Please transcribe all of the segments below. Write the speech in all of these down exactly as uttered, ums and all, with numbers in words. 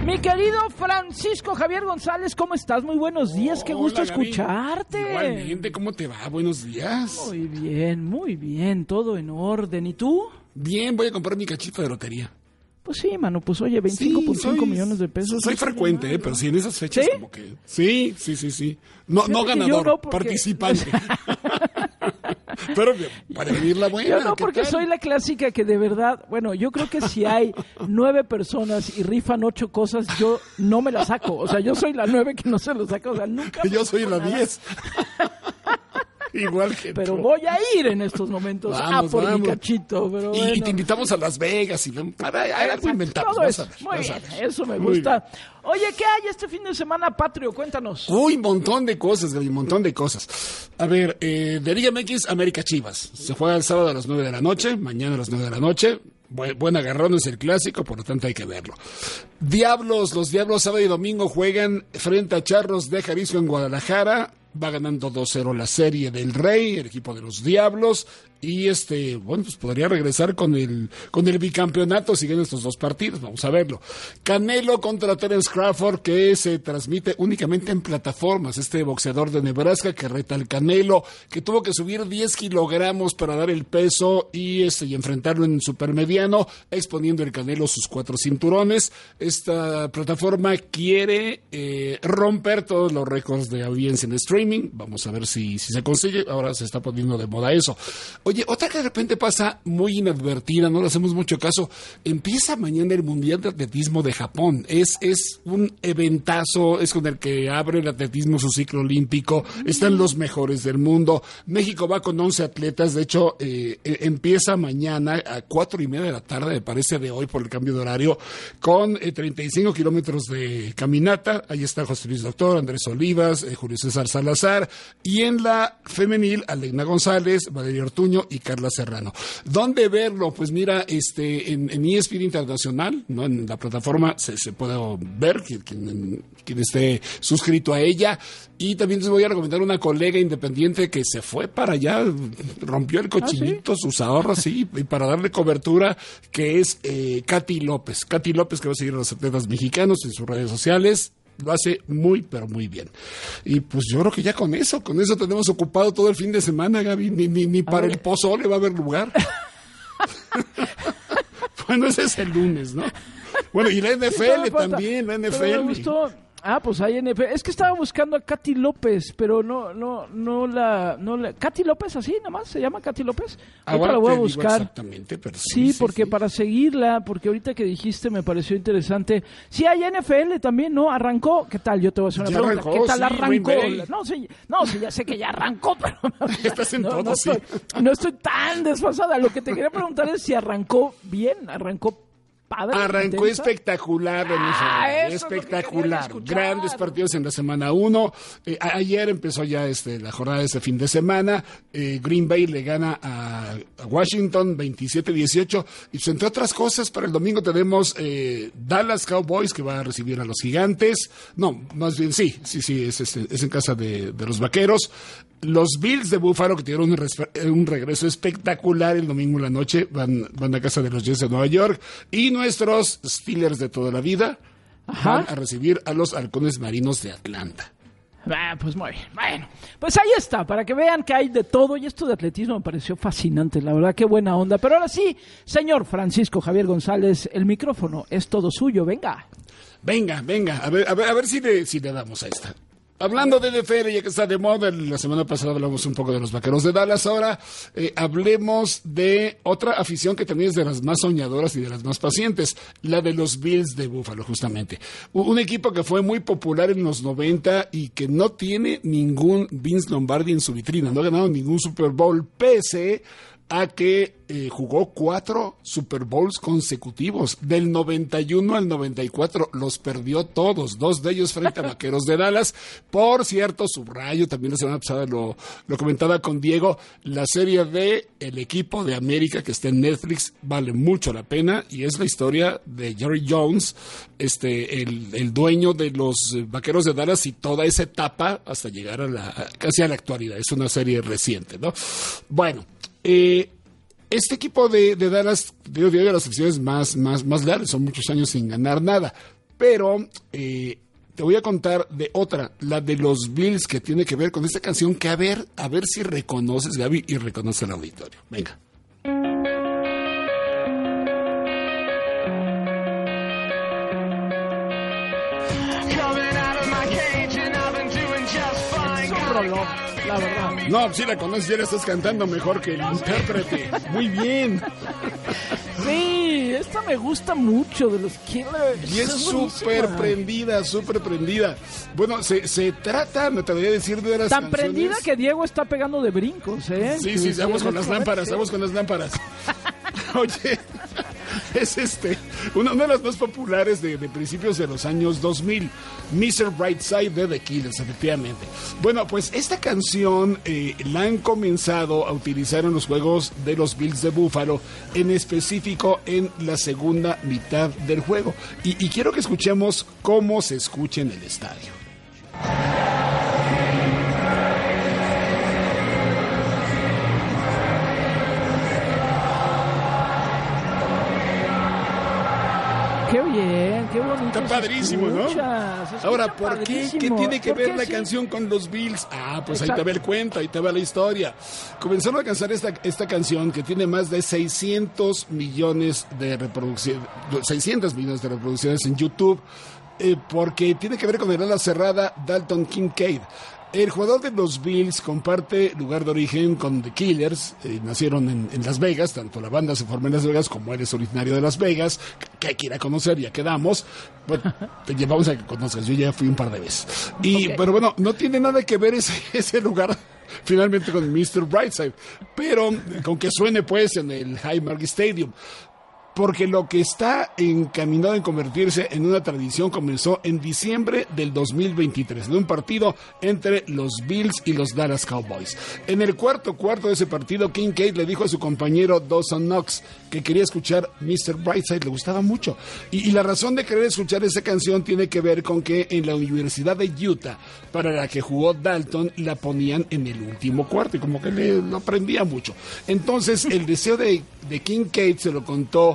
Mi querido Francisco Javier González, ¿cómo estás? Muy buenos días, qué gusto Hola, Gaby. escucharte. Igualmente, ¿cómo te va? Buenos días. Muy bien, muy bien, todo en orden. ¿Y tú? Bien, voy a comprar mi cachito de lotería. Pues sí, mano, pues oye, veinticinco punto cinco millones de pesos. Soy no frecuente, mal, eh, pero sí, en esas fechas ¿Sí? como que... Sí, sí, sí, sí. No, no Fíjate que ganador, yo no, porque- participante. Pero para venir la buena. Yo no, ¿qué porque tal? soy la clásica que de verdad, bueno, yo creo que si hay nueve personas y rifan ocho cosas, yo no me las saco. O sea, yo soy la nueve que no se lo saca. O sea, nunca. me Yo soy saco la nada. diez. Igual que Pero tú. voy a ir en estos momentos a Vamos, por mi vamos. cachito. Pero Y, y bueno. te invitamos a Las Vegas. Y, para, hay algo inventamos. Todo vas eso. a ver, Muy vas a bien, ver. eso me Muy gusta. Oye, ¿qué hay este fin de semana, Patrio? Cuéntanos. Uy, montón de cosas, Gaby, un montón de cosas. A ver, eh, de Liga M X, América Chivas. Se juega el sábado a las nueve de la noche, mañana a las nueve de la noche. Buen, buen agarrón, es el clásico, por lo tanto hay que verlo. Diablos, los Diablos sábado y domingo juegan frente a Charros de Jalisco en Guadalajara. Va ganando dos cero la serie del Rey, el equipo de los Diablos. Y este, bueno, pues podría regresar con el, con el bicampeonato si ganan estos dos partidos. Vamos a verlo. Canelo contra Terence Crawford, que se transmite únicamente en plataformas. Este boxeador de Nebraska que reta al Canelo, que tuvo que subir diez kilogramos para dar el peso y este, y enfrentarlo en supermediano, exponiendo el Canelo sus cuatro cinturones. Esta plataforma quiere eh, romper todos los récords de audiencia en streaming. Vamos a ver si, si se consigue. Ahora se está poniendo de moda eso. Oye, otra que de repente pasa muy inadvertida, no le hacemos mucho caso. Empieza mañana el Mundial de Atletismo de Japón. Es, es un eventazo, es con el que abre el atletismo su ciclo olímpico. Están los mejores del mundo. México va con once atletas. De hecho, eh, eh, empieza mañana a cuatro y media de la tarde, me parece de hoy por el cambio de horario, con eh, treinta y cinco kilómetros de caminata. Ahí está José Luis Doctor, Andrés Olivas, eh, Julio César Salazar. Y en la femenil, Aleina González, Valeria Ortuño y Carla Serrano. ¿Dónde verlo? Pues mira, este, en, en E S P N Internacional, ¿no? En la plataforma se, se puede ver quien, quien, quien esté suscrito a ella. Y también les voy a recomendar una colega independiente que se fue para allá, rompió el cochinito, ¿Ah, sí? sus ahorros, sí, y para darle cobertura, que es eh, Katy López. Katy López, que va a seguir a los atletas mexicanos en sus redes sociales. Lo hace muy, pero muy bien. Y pues yo creo que ya con eso, con eso tenemos ocupado todo el fin de semana, Gaby. Ni, ni, ni para el pozole va a haber lugar. Bueno, ese es el lunes, ¿no? Bueno, y la N F L también, la N F L. Me gustó. Ah, pues hay N F L. Es que estaba buscando a Katy López, pero no, no, no la, no la. Katy López, así nomás se llama Katy López. Ahorita la voy a buscar. Exactamente, pero sí, sí, sí, porque sí. para seguirla, porque ahorita que dijiste me pareció interesante. Sí, hay N F L también, ¿no? Arrancó. ¿Qué tal? Yo te voy a hacer una Ya pregunta. arrancó, ¿Qué tal sí, arrancó? Green Bay. No, sí, no, sí, ya sé que ya arrancó, pero Estás en no, todo, no sí. estoy, no estoy tan desfasada. Lo que te quería preguntar es si arrancó bien, arrancó. Padre, Arrancó intensa. espectacular, Ah, N F L, eso es lo que quería espectacular. escuchar. Grandes partidos en la semana uno. Eh, a- ayer empezó ya este, la jornada de este fin de semana. Eh, Green Bay le gana a, a Washington veintisiete dieciocho. Y pues, entre otras cosas, para el domingo tenemos eh, Dallas Cowboys, que va a recibir a los Gigantes. No, más bien sí, sí, sí, es, es, es en casa de, de los Vaqueros. Los Bills de Buffalo, que tuvieron un, res- un regreso espectacular el domingo en la noche, van, van a casa de los Jets de Nueva York. Y nuestros Steelers de toda la vida Ajá. van a recibir a los Halcones Marinos de Atlanta. Ah, pues muy bien. Bueno, pues ahí está, para que vean que hay de todo. Y esto de atletismo me pareció fascinante, la verdad, qué buena onda. Pero ahora sí, señor Francisco Javier González, el micrófono es todo suyo, venga. Venga, venga, a ver, a ver, a ver si, le, si le damos a esta. Hablando de N F L, ya que está de moda, la semana pasada hablamos un poco de los Vaqueros de Dallas, ahora eh, hablemos de otra afición que también es de las más soñadoras y de las más pacientes, la de los Bills de Buffalo, justamente. Un, un equipo que fue muy popular en los noventa y que no tiene ningún Vince Lombardi en su vitrina, no ha ganado ningún Super Bowl, pese a que eh, jugó cuatro Super Bowls consecutivos. Del noventa y uno al noventa y cuatro los perdió todos, dos de ellos frente a Vaqueros de Dallas. Por cierto, subrayo, también la semana pasada lo, lo comentaba con Diego, la serie de El Equipo de América que está en Netflix vale mucho la pena y es la historia de Jerry Jones, este, el, el dueño de los Vaqueros de Dallas y toda esa etapa hasta llegar a la, casi a la actualidad. Es una serie reciente, ¿no? Bueno, Eh, este equipo de, de Dallas, digo, de las selecciones más, más, más largas, son muchos años sin ganar nada. Pero eh, te voy a contar de otra, la de los Bills, que tiene que ver con esta canción, que a ver, a ver si reconoces, Gaby, y reconoce el auditorio. Venga. La verdad. No, si la conoces, ya la estás cantando mejor que el intérprete. Muy bien. Sí, esta me gusta mucho de los Killers. Y es súper prendida, súper prendida. Bueno, se, se trata, me atrevería a decir, de las Tan canciones... prendida que Diego está pegando de brincos, ¿eh? Sí, sí, sí, vamos con las lámparas, sí. vamos con las lámparas. Oye, es este, una, una de las más populares de, de principios de los años dos mil, mister Brightside de The Killers, efectivamente. Bueno, pues esta canción eh, la han comenzado a utilizar en los juegos de los Bills de Buffalo, en específico en la segunda mitad del juego. Y, y quiero que escuchemos cómo se escucha en el estadio. Qué bien, qué bonito. Está padrísimo, ¿no? Ahora, ¿por qué? ¿Qué tiene que ver la sí? canción con los Bills? Ah, pues Exacto. Ahí te va el cuento, ahí te va la historia. Comenzaron a cantar esta, esta canción que tiene más de seiscientos millones de reproducciones, seiscientos millones de reproducciones en YouTube, eh, porque tiene que ver con el ala cerrada Dalton Kincaid. El jugador de los Bills comparte lugar de origen con The Killers, eh, nacieron en, en Las Vegas, tanto la banda se formó en Las Vegas como él es originario de Las Vegas, que hay que ir a conocer, ya quedamos. Bueno, te llevamos a que conozcas, yo ya fui un par de veces. Y, okay. Pero bueno, no tiene nada que ver ese, ese lugar finalmente con mister Brightside, pero con que suene pues en el Highmark Stadium. Porque lo que está encaminado en convertirse en una tradición comenzó en diciembre del dos mil veintitrés, en un partido entre los Bills y los Dallas Cowboys. En el cuarto cuarto de ese partido, Kincaid le dijo a su compañero Dawson Knox que quería escuchar mister Brightside, le gustaba mucho. Y, y la razón de querer escuchar esa canción tiene que ver con que en la Universidad de Utah, para la que jugó Dalton, la ponían en el último cuarto y como que le lo aprendía mucho. Entonces, el deseo de, de Kincaid se lo contó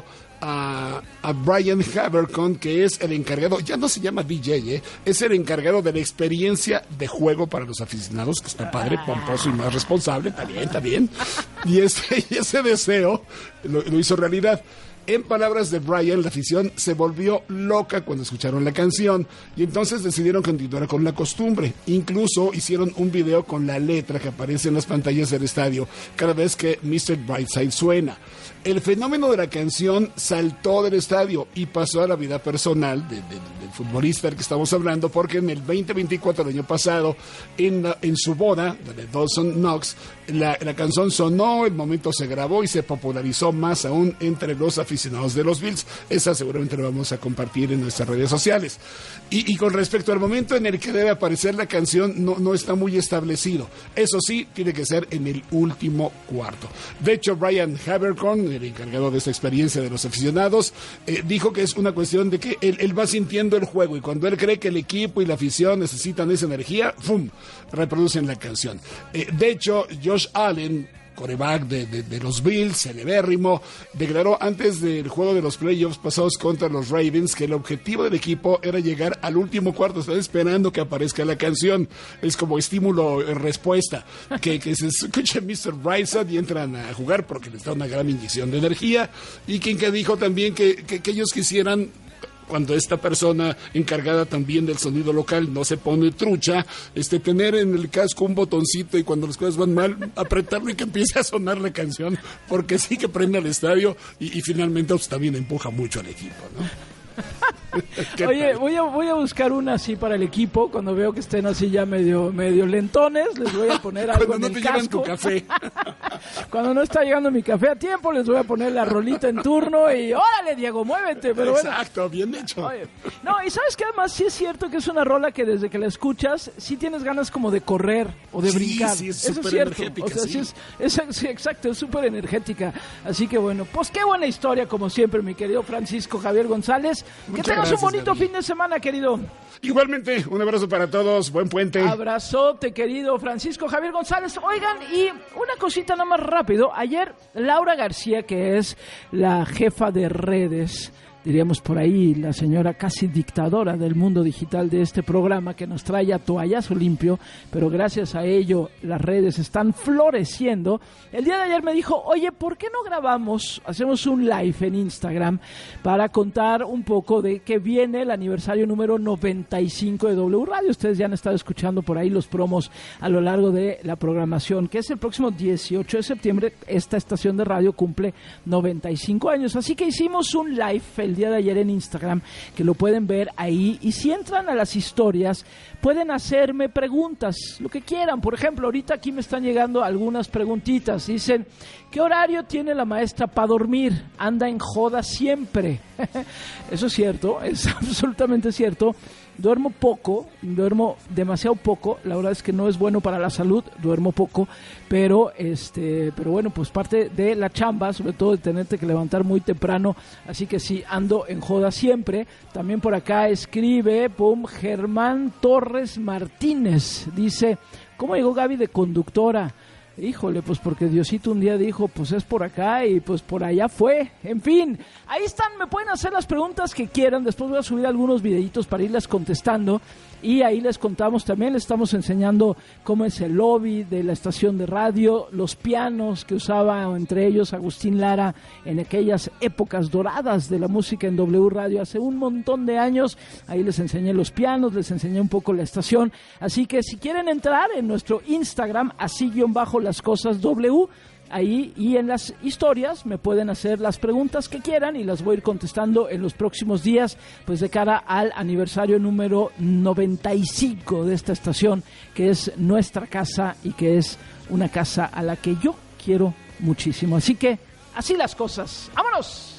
A, a Brian Habercon, que es el encargado, ya no se llama D J, ¿eh? Es el encargado de la experiencia de juego para los aficionados, que está padre, pomposo y más responsable, está bien, está bien. Y ese, y ese deseo lo, lo hizo realidad. En palabras de Brian, la afición se volvió loca cuando escucharon la canción y entonces decidieron continuar con la costumbre. Incluso hicieron un video con la letra que aparece en las pantallas del estadio cada vez que mister Brightside suena. El fenómeno de la canción saltó del estadio y pasó a la vida personal de, de, del futbolista del que estamos hablando, porque en el veinte veinticuatro del año pasado, en, la, en su boda, de Dawson Knox, la, la canción sonó, el momento se grabó y se popularizó más aún entre los aficionados de los Bills. Esa seguramente la vamos a compartir en nuestras redes sociales. Y, y con respecto al momento en el que debe aparecer la canción, no, no está muy establecido. Eso sí, tiene que ser en el último cuarto. De hecho, Brian Habercon, el encargado de esta experiencia de los aficionados, eh, dijo que es una cuestión de que él, él va sintiendo el juego y cuando él cree que el equipo y la afición necesitan esa energía, ¡fum!, reproducen la canción. Eh, de hecho, Josh Allen, quarterback de, de, de los Bills, celebérrimo, declaró antes del juego de los playoffs pasados contra los Ravens que el objetivo del equipo era llegar al último cuarto. Están esperando que aparezca la canción. Es como estímulo en respuesta. Que, que se escuche mister Brightside y entran a jugar porque les da una gran inyección de energía. Y quien que dijo también que, que, que ellos quisieran, cuando esta persona encargada también del sonido local no se pone trucha, este, tener en el casco un botoncito y cuando las cosas van mal, apretarlo y que empiece a sonar la canción, porque sí que prende al estadio y, y finalmente pues, también empuja mucho al equipo, ¿no? Oye, voy a, voy a buscar una así para el equipo. Cuando veo que estén así ya medio, medio lentones, les voy a poner algo Cuando en no el te casco. llevan tu café. Cuando no está llegando mi café a tiempo, les voy a poner la rolita en turno y órale, Diego, muévete. Pero bueno. Exacto, bien hecho. Oye, no, y sabes que además sí es cierto que es una rola que desde que la escuchas sí tienes ganas como de correr o de sí, brincar. Sí, es Eso súper es cierto. energética, o sea, sí. sí es, es, sí, exacto, es súper energética. Así que bueno, pues qué buena historia como siempre, mi querido Francisco Javier González. Muchas que tengas gracias, un bonito David. fin de semana, querido. Igualmente, un abrazo para todos, buen puente. Abrazote, querido Francisco Javier González. Oigan, y una cosita nada más rápido. Ayer, Laura García, que es la jefa de redes diríamos por ahí, la señora casi dictadora del mundo digital de este programa, que nos trae a toallazo limpio, pero gracias a ello las redes están floreciendo. El día de ayer me dijo, oye, ¿por qué no grabamos, hacemos un live en Instagram para contar un poco de que viene el aniversario número noventa y cinco de W Radio? Ustedes ya han estado escuchando por ahí los promos a lo largo de la programación, que es el próximo dieciocho de septiembre. Esta estación de radio cumple noventa y cinco años, así que hicimos un live el día de ayer en Instagram, que lo pueden ver ahí, y si entran a las historias pueden hacerme preguntas, lo que quieran. Por ejemplo, ahorita aquí me están llegando algunas preguntitas. Dicen, ¿qué horario tiene la maestra para dormir? Anda en joda siempre. Eso es cierto, es absolutamente cierto. Duermo poco, duermo demasiado poco, la verdad es que no es bueno para la salud, duermo poco, pero este, pero bueno, pues parte de la chamba, sobre todo de tenerte que levantar muy temprano, así que sí, ando en joda siempre. También por acá escribe, pum, Germán Torres Martínez, dice, ¿cómo llegó Gaby de conductora? Híjole, pues porque Diosito un día dijo, pues es por acá y pues por allá fue. En fin, ahí están, me pueden hacer las preguntas que quieran. Después voy a subir algunos videitos para irles contestando. Y ahí les contamos también, les estamos enseñando cómo es el lobby de la estación de radio, los pianos que usaba entre ellos Agustín Lara en aquellas épocas doradas de la música en W Radio hace un montón de años. Ahí les enseñé los pianos, les enseñé un poco la estación. Así que si quieren entrar en nuestro Instagram, así guión bajo las cosas W, ahí y en las historias me pueden hacer las preguntas que quieran y las voy a ir contestando en los próximos días, pues de cara al aniversario número noventa y cinco de esta estación, que es nuestra casa y que es una casa a la que yo quiero muchísimo. Así que así las cosas. ¡Vámonos!